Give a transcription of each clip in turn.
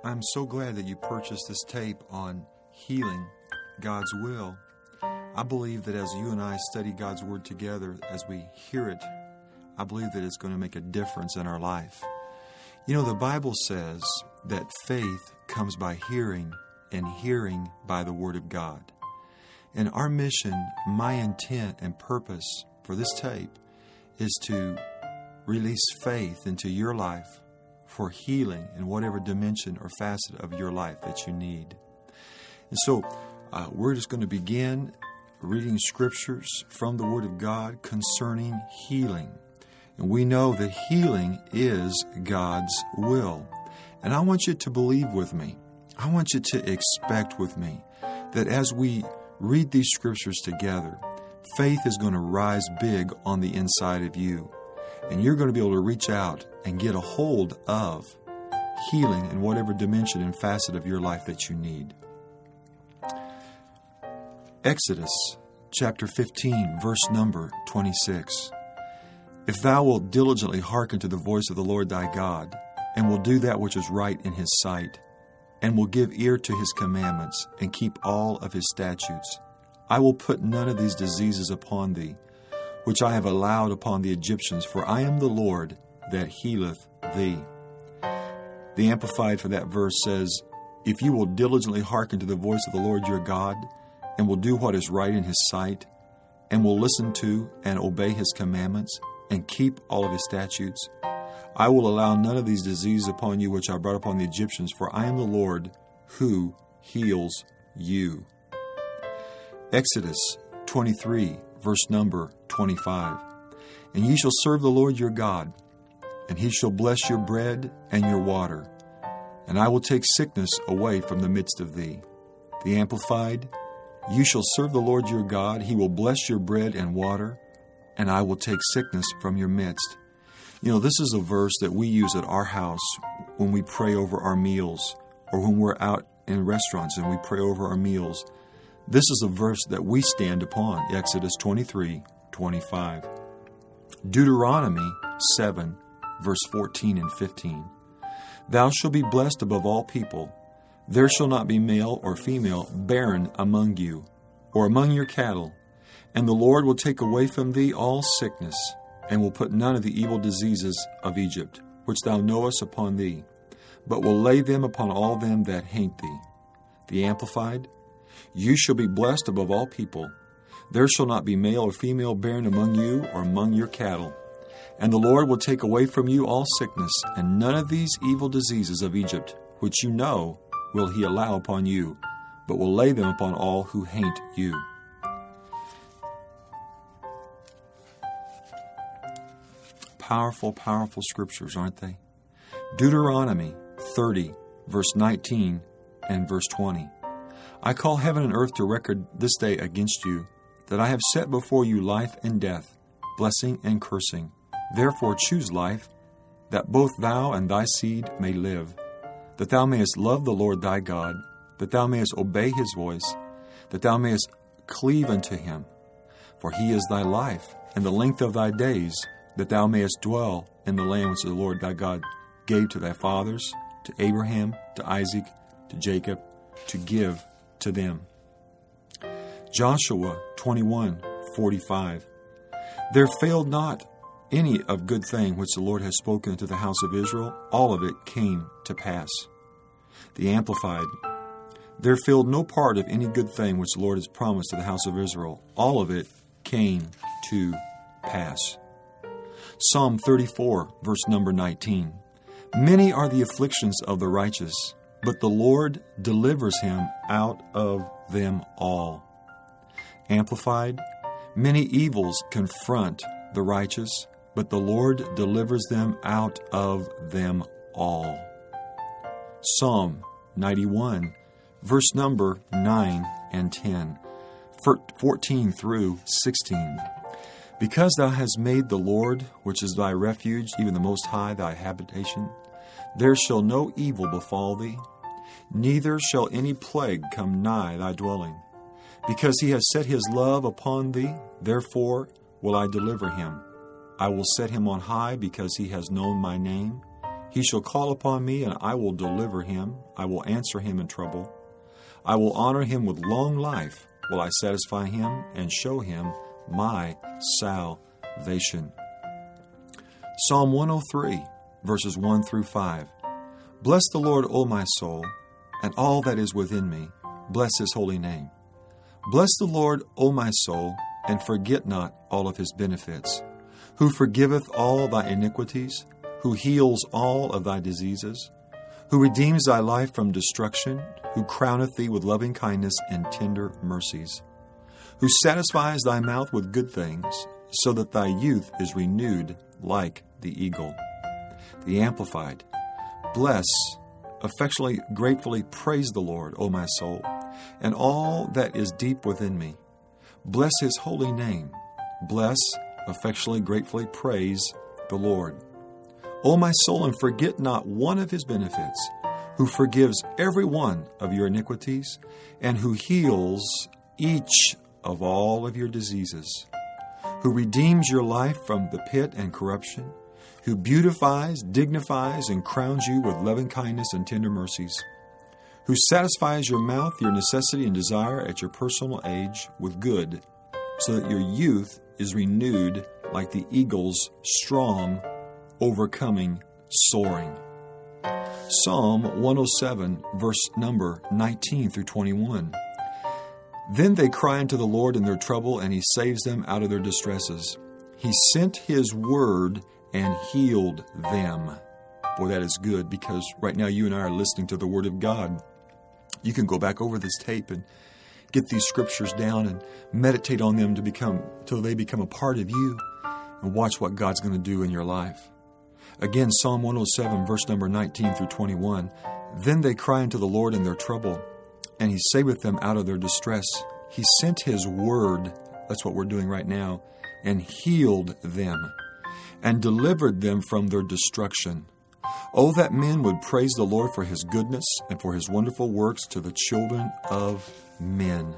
I'm so glad that you purchased this tape on healing God's will. I believe that as you and I study God's Word together, as we hear it, I believe that it's going to make a difference in our life. You know, the Bible says that faith comes by hearing, and hearing by the Word of God. And our mission, my intent and purpose for this tape is to release faith into your life for healing in whatever dimension or facet of your life that you need. And so we're just going to begin reading scriptures from the Word of God concerning healing. And we know that healing is God's will. And I want you to believe with me. I want you to expect with me that as we read these scriptures together, faith is going to rise big on the inside of you. And you're going to be able to reach out and get a hold of healing in whatever dimension and facet of your life that you need. Exodus chapter 15, verse number 26. If thou wilt diligently hearken to the voice of the Lord thy God, and will do that which is right in his sight, and will give ear to his commandments, and keep all of his statutes, I will put none of these diseases upon thee, which I have allowed upon the Egyptians, for I am the Lord that healeth thee. The Amplified for that verse says, if you will diligently hearken to the voice of the Lord your God, and will do what is right in his sight, and will listen to and obey his commandments, and keep all of his statutes, I will allow none of these diseases upon you which I brought upon the Egyptians, for I am the Lord who heals you. Exodus 23, verse number 25. And ye shall serve the Lord your God, and he shall bless your bread and your water, and I will take sickness away from the midst of thee. The Amplified, you shall serve the Lord your God, he will bless your bread and water, and I will take sickness from your midst. You know, this is a verse that we use at our house when we pray over our meals, or when we're out in restaurants and we pray over our meals. This is a verse that we stand upon, Exodus 23, 25. Deuteronomy 7, verse 14 and 15. Thou shalt be blessed above all people. There shall not be male or female barren among you, or among your cattle. And the Lord will take away from thee all sickness, and will put none of the evil diseases of Egypt, which thou knowest, upon thee, but will lay them upon all them that hate thee. The Amplified, you shall be blessed above all people. There shall not be male or female barren among you or among your cattle. And the Lord will take away from you all sickness, and none of these evil diseases of Egypt, which you know, will he allow upon you, but will lay them upon all who hate you. Powerful, powerful scriptures, aren't they? Deuteronomy 30, verse 19 and verse 20. I call heaven and earth to record this day against you, that I have set before you life and death, blessing and cursing. Therefore choose life, that both thou and thy seed may live, that thou mayest love the Lord thy God, that thou mayest obey his voice, that thou mayest cleave unto him. For he is thy life, and the length of thy days, that thou mayest dwell in the land which the Lord thy God gave to thy fathers, to Abraham, to Isaac, to Jacob, to give to them. Joshua 21:45. There failed not any of good thing which the Lord has spoken to the house of Israel, all of it came to pass. The Amplified. There failed no part of any good thing which the Lord has promised to the house of Israel, all of it came to pass. Psalm 34, verse number 19. Many are the afflictions of the righteous, but the Lord delivers him out of them all. Amplified. Many evils confront the righteous, but the Lord delivers them out of them all. Psalm 91, verse number 9 and 10, 14 through 16. Because thou hast made the Lord, which is thy refuge, even the Most High, thy habitation, there shall no evil befall thee, neither shall any plague come nigh thy dwelling. Because he has set his love upon thee, therefore will I deliver him. I will set him on high, because he has known my name. He shall call upon me, and I will deliver him. I will answer him in trouble. I will honor him with long life. Will I satisfy him and show him my salvation. Psalm 103, verses 1 through 5. Bless the Lord, O my soul, and all that is within me. Bless his holy name. Bless the Lord, O my soul, and forget not all of his benefits, who forgiveth all thy iniquities, who heals all of thy diseases, who redeems thy life from destruction, who crowneth thee with loving kindness and tender mercies, who satisfies thy mouth with good things, so that thy youth is renewed like the eagle. The Amplified. Bless, affectionately, gratefully praise the Lord, O my soul, and all that is deep within me. Bless his holy name. Bless, affectionately, gratefully praise the Lord. O my soul, and forget not one of his benefits, who forgives every one of your iniquities, and who heals each of all of your diseases, who redeems your life from the pit and corruption, who beautifies, dignifies, and crowns you with loving kindness and tender mercies, who satisfies your mouth, your necessity and desire at your personal age with good, so that your youth is renewed like the eagle's strong, overcoming, soaring. Psalm 107, verse number 19 through 21. Then they cry unto the Lord in their trouble, and he saves them out of their distresses. He sent his word and healed them. Boy, that is good, because right now you and I are listening to the word of God. You can go back over this tape and get these scriptures down and meditate on them till they become a part of you, and watch what God's going to do in your life. Again, Psalm 107, verse number 19 through 21. Then they cry unto the Lord in their trouble, and he saveth them out of their distress. He sent his word, that's what we're doing right now, and healed them, and delivered them from their destruction. Oh, that men would praise the Lord for his goodness and for his wonderful works to the children of men.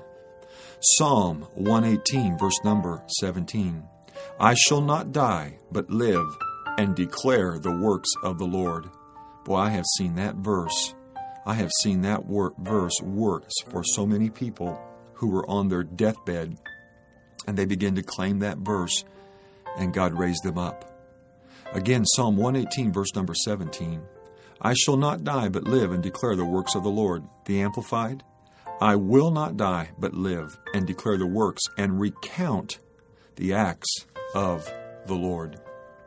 Psalm 118, verse number 17. I shall not die, but live, and declare the works of the Lord. Boy, I have seen that verse. I have seen that verse work for so many people who were on their deathbed, and they began to claim that verse, and God raised them up. Again, Psalm 118, verse number 17. I shall not die, but live, and declare the works of the Lord. The Amplified. I will not die, but live, and declare the works, and recount the acts of the Lord.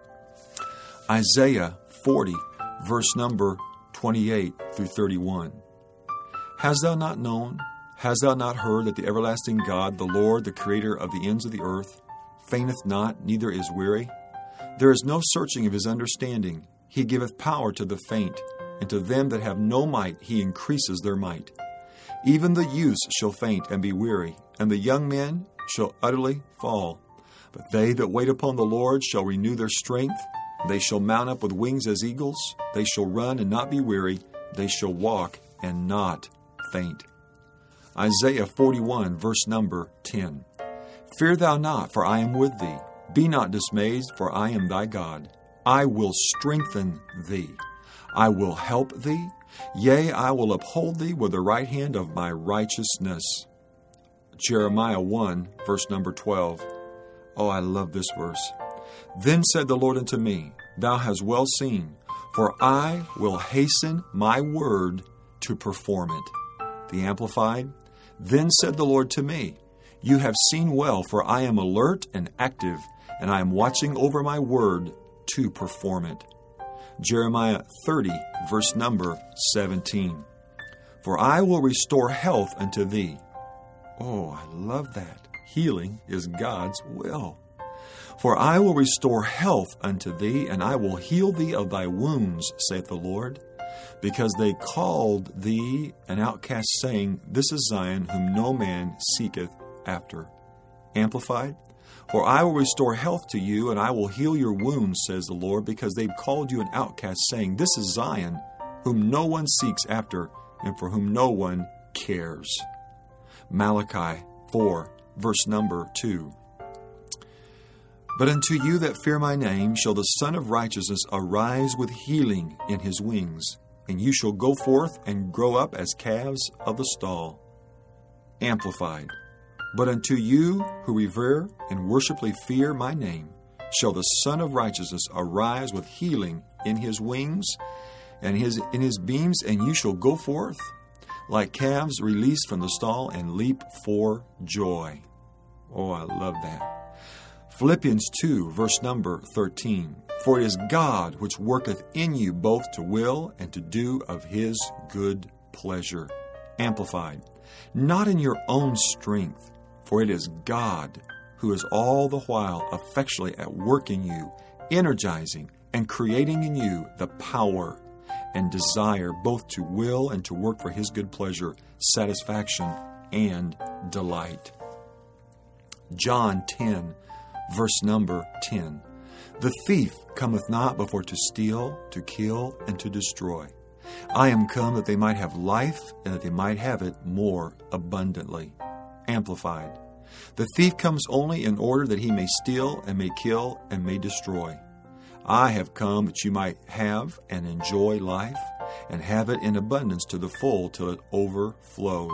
Isaiah 40, verse number 28 through 31. Hast thou not known, hast thou not heard that the everlasting God, the Lord, the Creator of the ends of the earth, fainteth not, neither is weary? There is no searching of his understanding. He giveth power to the faint, and to them that have no might he increases their might. Even the youths shall faint and be weary, and the young men shall utterly fall. But they that wait upon the Lord shall renew their strength. They shall mount up with wings as eagles. They shall run and not be weary. They shall walk and not faint. Isaiah 41, verse number 10. Fear thou not, for I am with thee. Be not dismayed, for I am thy God. I will strengthen thee. I will help thee. Yea, I will uphold thee with the right hand of my righteousness. Jeremiah 1, verse number 12. Oh, I love this verse. Then said the Lord unto me, Thou hast well seen, for I will hasten my word to perform it. The Amplified. Then said the Lord to me, You have seen well, for I am alert and active, and I am watching over my word to perform it. Jeremiah 30, verse number 17. For I will restore health unto thee. Oh, I love that. Healing is God's will. For I will restore health unto thee, and I will heal thee of thy wounds, saith the Lord. Because they called thee an outcast, saying, This is Zion, whom no man seeketh after. Amplified. For I will restore health to you, and I will heal your wounds, says the Lord, because they've called you an outcast, saying, This is Zion, whom no one seeks after, and for whom no one cares. Malachi 4, verse number 2. But unto you that fear my name shall the Son of Righteousness arise with healing in his wings, and you shall go forth and grow up as calves of the stall. Amplified. But unto you who revere and worshipfully fear my name shall the Son of Righteousness arise with healing in his wings and in his beams, and you shall go forth like calves released from the stall and leap for joy. Oh, I love that. Philippians 2, verse number 13. For it is God which worketh in you both to will and to do of his good pleasure. Amplified. Not in your own strength, for it is God who is all the while effectually at work in you, energizing and creating in you the power and desire both to will and to work for his good pleasure, satisfaction, and delight. John 10, verse number 10. The thief cometh not before to steal, to kill, and to destroy. I am come that they might have life, and that they might have it more abundantly. Amplified. The thief comes only in order that he may steal, and may kill, and may destroy. I have come that you might have and enjoy life, and have it in abundance to the full till it overflows.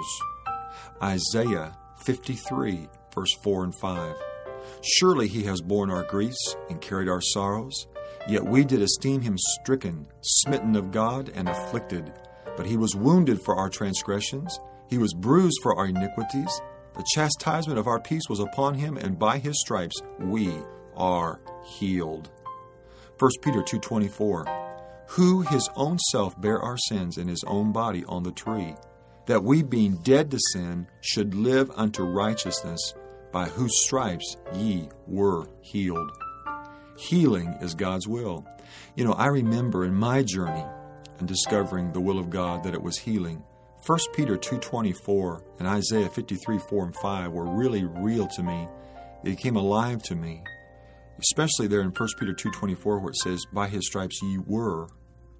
Isaiah 53, verse 4 and 5. Surely he has borne our griefs and carried our sorrows, yet we did esteem him stricken, smitten of God, and afflicted. But he was wounded for our transgressions, he was bruised for our iniquities. The chastisement of our peace was upon him, and by his stripes we are healed. 1 Peter 2:24. Who his own self bare our sins in his own body on the tree, that we being dead to sin should live unto righteousness, by whose stripes ye were healed. Healing is God's will. I remember in my journey in discovering the will of God that it was healing. 1 Peter 2:24 and Isaiah 53:4 and 5 were really real to me. They came alive to me. Especially there in 1 Peter 2:24 where it says, by his stripes ye were,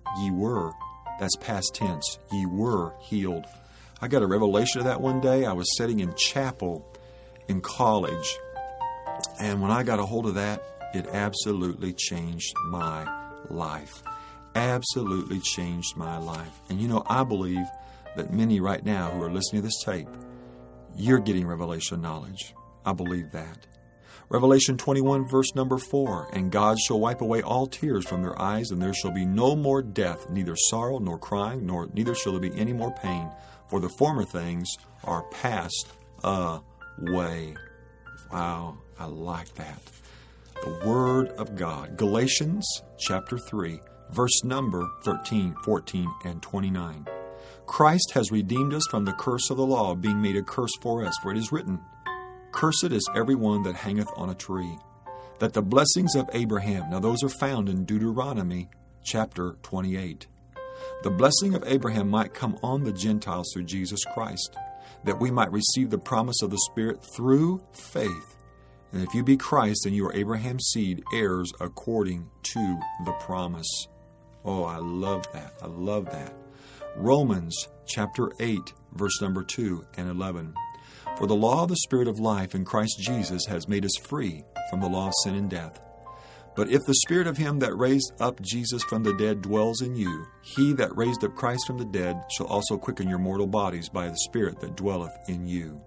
that's past tense, ye were healed. I got a revelation of that one day. I was sitting in chapel in college, and when I got a hold of that, it absolutely changed my life. Absolutely changed my life. And I believe that many right now who are listening to this tape, you're getting revelation knowledge. I believe that. Revelation 21, verse number 4, and God shall wipe away all tears from their eyes, and there shall be no more death, neither sorrow nor crying, neither shall there be any more pain, for the former things are passed away. Wow, I like that. The Word of God. Galatians chapter 3, verse number 13, 14, and 29. Christ has redeemed us from the curse of the law, being made a curse for us, for it is written, Cursed is every one that hangeth on a tree, that the blessings of Abraham, now those are found in Deuteronomy chapter 28, the blessing of Abraham might come on the Gentiles through Jesus Christ, that we might receive the promise of the Spirit through faith. And if you be Christ, then you are Abraham's seed, heirs according to the promise. Oh, I love that. I love that. Romans chapter 8, verse number 2 and 11. For the law of the Spirit of life in Christ Jesus has made us free from the law of sin and death. But if the Spirit of him that raised up Jesus from the dead dwells in you, he that raised up Christ from the dead shall also quicken your mortal bodies by the Spirit that dwelleth in you.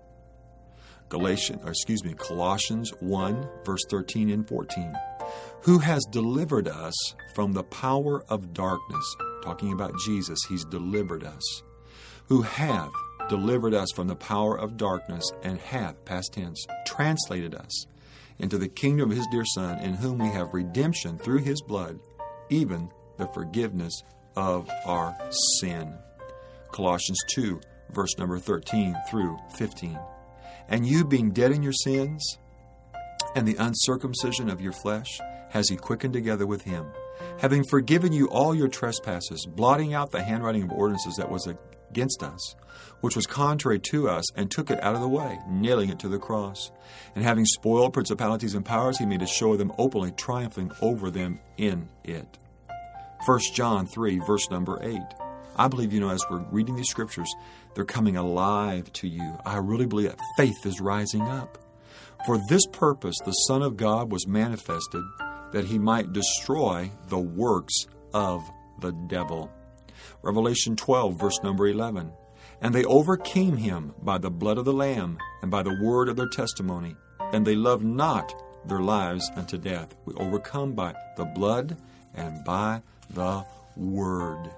Colossians 1, verse 13 and 14. Who has delivered us from the power of darkness. Talking about Jesus, he's delivered us. Who hath delivered us from the power of darkness, and hath, past tense, translated us into the kingdom of his dear Son, in whom we have redemption through his blood, even the forgiveness of our sin. Colossians 2, verse number 13 through 15. And you being dead in your sins, and the uncircumcision of your flesh, has he quickened together with him, having forgiven you all your trespasses, blotting out the handwriting of ordinances that was against us, which was contrary to us, and took it out of the way, nailing it to the cross. And having spoiled principalities and powers, he made a show of them openly, triumphing over them in it. 1 John 3, verse number 8. I believe, as we're reading these scriptures, they're coming alive to you. I really believe that faith is rising up. For this purpose the Son of God was manifested, that he might destroy the works of the devil. Revelation 12, verse number 11. And they overcame him by the blood of the Lamb and by the word of their testimony, and they loved not their lives unto death. We overcome by the blood and by the word.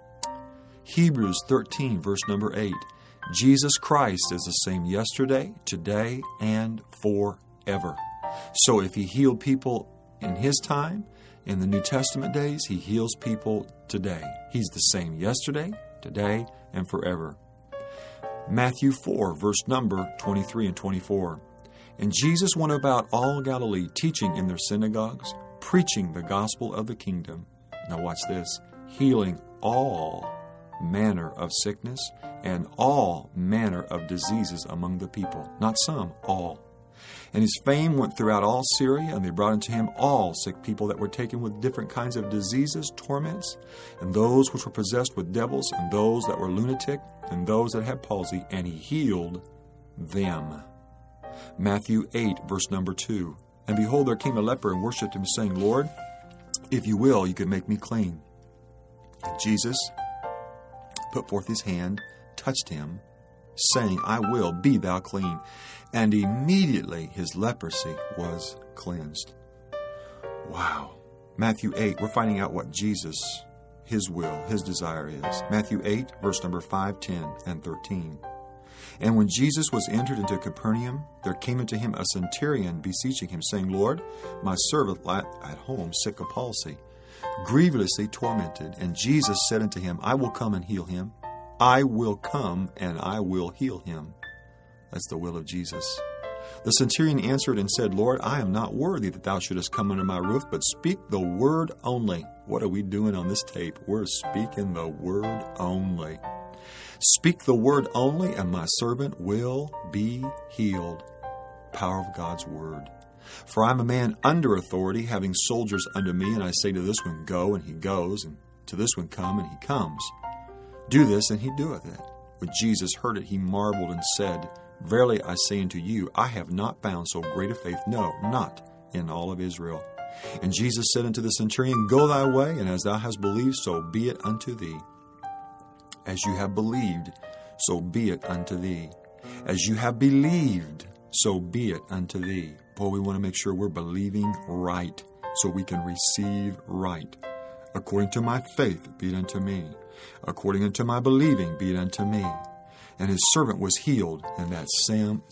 Hebrews 13, verse number 8. Jesus Christ is the same yesterday, today, and forever. So if he healed people in his time, in the New Testament days, he heals people today. He's the same yesterday, today, and forever. Matthew 4, verse number 23 and 24. And Jesus went about all Galilee, teaching in their synagogues, preaching the gospel of the kingdom. Now watch this. Healing all manner of sickness and all manner of diseases among the people. Not some, all. And his fame went throughout all Syria, and they brought unto him all sick people that were taken with different kinds of diseases, torments, and those which were possessed with devils, and those that were lunatic, and those that had palsy, and he healed them. Matthew 8, verse number 2. And behold, there came a leper and worshipped him, saying, Lord, if you will, you can make me clean. And Jesus put forth his hand, touched him, saying, I will, be thou clean. And immediately his leprosy was cleansed. Wow. Matthew 8, we're finding out what Jesus, his will, his desire is. Matthew 8, verse number 5, 10, and 13. And when Jesus was entered into Capernaum, there came unto him a centurion, beseeching him, saying, Lord, my servant lieth at home, sick of palsy, grievously tormented. And Jesus said unto him, I will come and heal him. I will come and I will heal him. That's the will of Jesus. The centurion answered and said, Lord, I am not worthy that thou shouldest come under my roof, but speak the word only. What are we doing on this tape? We're speaking the word only. Speak the word only, and my servant will be healed. Power of God's word. For I am a man under authority, having soldiers under me, and I say to this one, go, and he goes, and to this one, come, and he comes. Do this, and he doeth it. When Jesus heard it, he marveled and said, Verily I say unto you, I have not found so great a faith, no, not in all of Israel. And Jesus said unto the centurion, Go thy way, and as thou hast believed, so be it unto thee. As you have believed, so be it unto thee. As you have believed, so be it unto thee. Boy, we want to make sure we're believing right, so we can receive right. According to my faith, be it unto me. According unto my believing, be it unto me. And his servant was healed in that same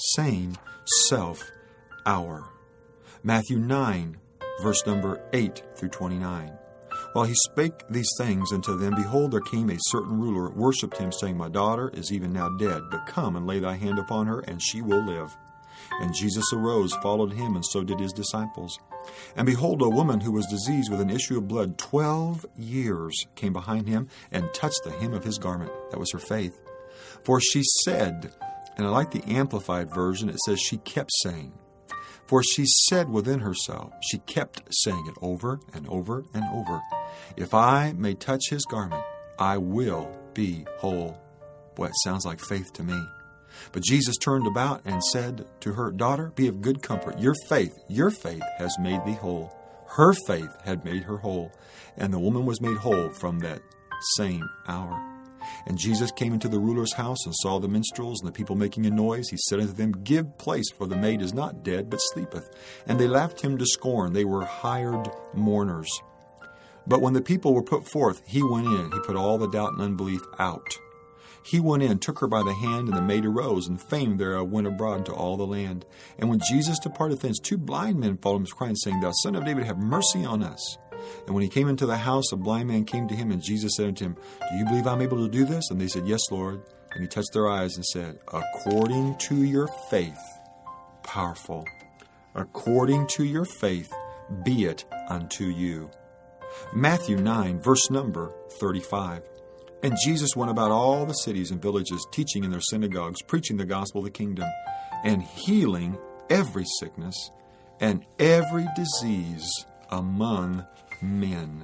self hour. Matthew 9, verse number 8 through 29. While he spake these things unto them, behold, there came a certain ruler, worshipped him, saying, My daughter is even now dead, but come and lay thy hand upon her, and she will live. And Jesus arose, followed him, and so did his disciples. And behold, a woman who was diseased with an issue of blood 12 years came behind him and touched the hem of his garment. That was her faith. For she said, and I like the Amplified version, it says she kept saying. For she said within herself, she kept saying it over and over and over, If I may touch his garment, I will be whole. Boy, it sounds like faith to me. But Jesus turned about and said to her, Daughter, be of good comfort. Your faith has made thee whole. Her faith had made her whole. And the woman was made whole from that same hour. And Jesus came into the ruler's house and saw the minstrels and the people making a noise. He said unto them, Give place, for the maid is not dead, but sleepeth. And they laughed him to scorn. They were hired mourners. But when the people were put forth, he went in. He put all the doubt and unbelief out. He went in, took her by the hand, and the maid arose, and fame thereof went abroad into all the land. And when Jesus departed thence, 2 blind men followed him, crying, saying, Thou Son of David, have mercy on us. And when he came into the house, a blind man came to him, and Jesus said unto him, Do you believe I'm able to do this? And they said, Yes, Lord. And he touched their eyes and said, According to your faith, powerful, according to your faith, be it unto you. Matthew 9, verse number 35. And Jesus went about all the cities and villages, teaching in their synagogues, preaching the gospel of the kingdom, and healing every sickness and every disease among men.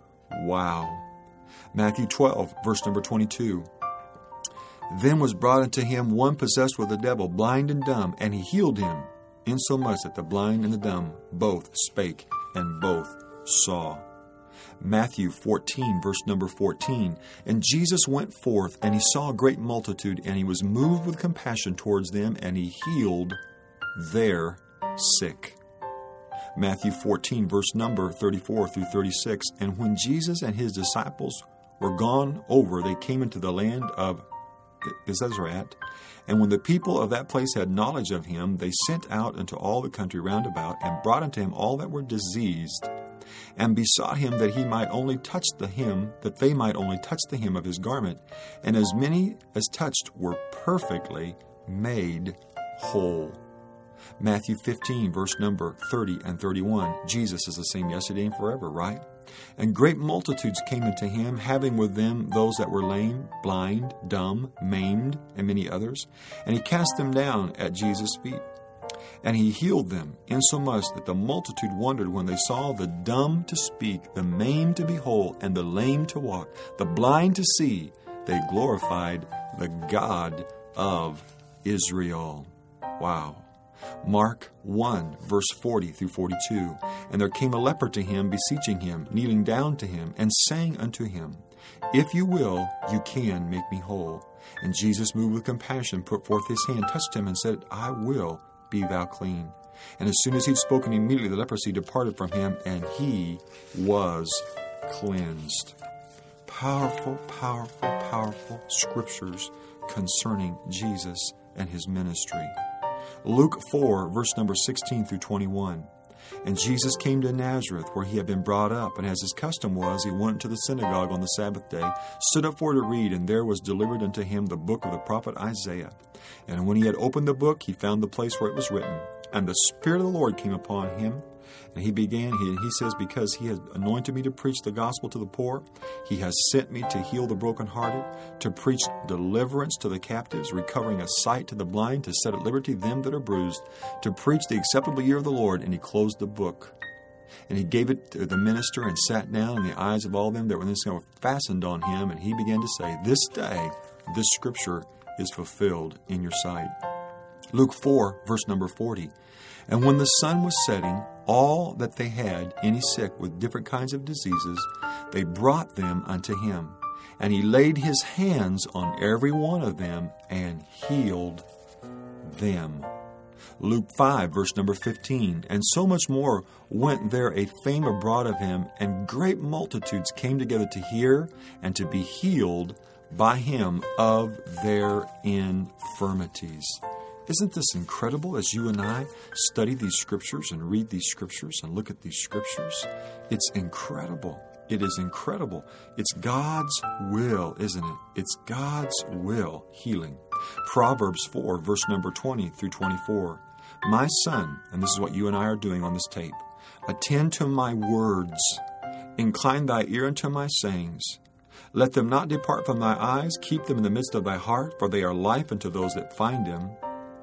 Wow. Matthew 12, verse number 22. Then was brought unto him one possessed with a devil, blind and dumb, and he healed him, insomuch that the blind and the dumb both spake and both saw. Matthew 14, verse number 14. And Jesus went forth, and he saw a great multitude, and he was moved with compassion towards them, and he healed their sick. Matthew 14, verse number 34 through 36. And when Jesus and his disciples were gone over, they came into the land of Gennesaret. And when the people of that place had knowledge of him, they sent out into all the country round about, and brought unto him all that were diseased, and besought him that they might only touch the hem of his garment. And as many as touched were perfectly made whole. Matthew 15, verse number 30 and 31. Jesus is the same yesterday and forever, right? And great multitudes came unto him, having with them those that were lame, blind, dumb, maimed, and many others. And he cast them down at Jesus' feet. And he healed them, insomuch that the multitude wondered when they saw the dumb to speak, the maimed to be whole, and the lame to walk, the blind to see. They glorified the God of Israel. Wow. Mark 1, verse 40 through 42. And there came a leper to him, beseeching him, kneeling down to him, and saying unto him, If you will, you can make me whole. And Jesus, moved with compassion, put forth his hand, touched him, and said, I will, be thou clean. And as soon as he'd spoken, immediately the leprosy departed from him, and he was cleansed. Powerful, powerful, powerful scriptures concerning Jesus and his ministry. Luke 4, verse number 16 through 21. And Jesus came to Nazareth, where he had been brought up, and as his custom was, he went to the synagogue on the Sabbath day, stood up for to read, and there was delivered unto him the book of the prophet Isaiah. And when he had opened the book, he found the place where it was written, And the Spirit of the Lord came upon him, and he says, Because he has anointed me to preach the gospel to the poor, he has sent me to heal the brokenhearted, to preach deliverance to the captives, recovering a sight to the blind, to set at liberty them that are bruised, to preach the acceptable year of the Lord. And he closed the book. And he gave it to the minister, and sat down, and the eyes of all them that were fastened on him. And he began to say, This day this scripture is fulfilled in your sight. Luke 4, verse number 40. And when the sun was setting, all that they had any sick with different kinds of diseases, they brought them unto him. And he laid his hands on every one of them and healed them. Luke 5, verse number 15. And so much more went there a fame abroad of him, and great multitudes came together to hear and to be healed by him of their infirmities. Isn't this incredible as you and I study these scriptures and read these scriptures and look at these scriptures? It's incredible. It is incredible. It's God's will, isn't it? It's God's will, healing. Proverbs 4, verse number 20 through 24. My son, and this is what you and I are doing on this tape, attend to my words. Incline thy ear unto my sayings. Let them not depart from thy eyes. Keep them in the midst of thy heart, for they are life unto those that find them,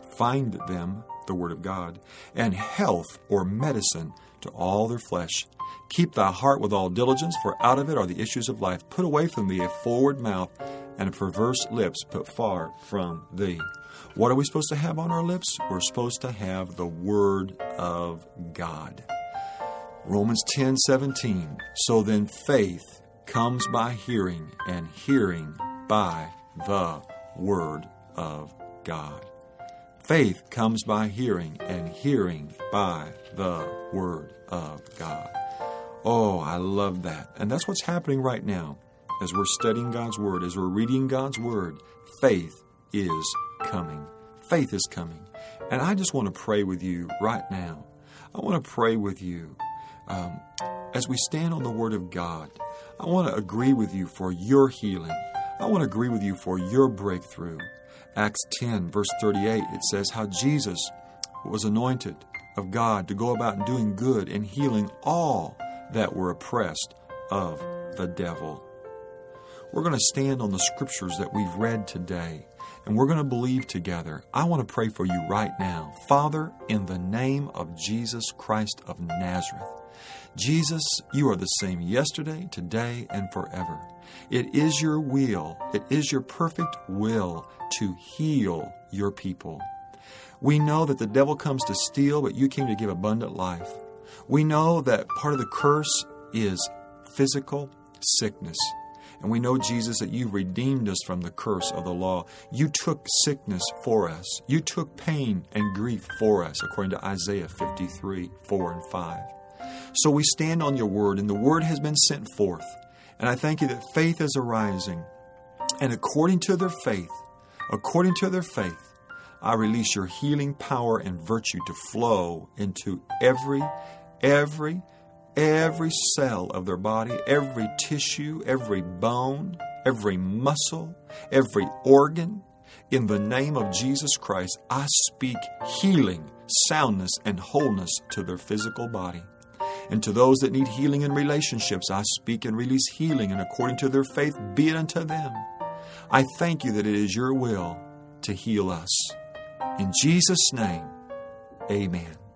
the word of God, and health or medicine to all their flesh. Keep thy heart with all diligence, for out of it are the issues of life. Put away from thee a forward mouth, and a perverse lips put far from thee. What are we supposed to have on our lips? We're supposed to have the word of God. Romans 10:17. So then faith comes by hearing, and hearing by the word of God. Faith comes by hearing, and hearing by the word of God. Oh, I love that. And that's what's happening right now. As we're studying God's word, as we're reading God's word, faith is coming. Faith is coming. And I just want to pray with you right now. I want to pray with you as we stand on the word of God. I want to agree with you for your healing. I want to agree with you for your breakthrough. Acts 10, verse 38, it says how Jesus was anointed of God to go about doing good and healing all that were oppressed of the devil. We're going to stand on the scriptures that we've read today, and we're going to believe together. I want to pray for you right now. Father, in the name of Jesus Christ of Nazareth, Jesus, you are the same yesterday, today, and forever. It is your will, it is your perfect will to heal your people. We know that the devil comes to steal, but you came to give abundant life. We know that part of the curse is physical sickness. And we know, Jesus, that you redeemed us from the curse of the law. You took sickness for us. You took pain and grief for us, according to Isaiah 53, 4 and 5. So we stand on your word, and the word has been sent forth. And I thank you that faith is arising. And according to their faith, I release your healing power and virtue to flow into every cell of their body, every tissue, every bone, every muscle, every organ. In the name of Jesus Christ, I speak healing, soundness, and wholeness to their physical body. And to those that need healing in relationships, I speak and release healing, and according to their faith, be it unto them. I thank you that it is your will to heal us. In Jesus' name, amen.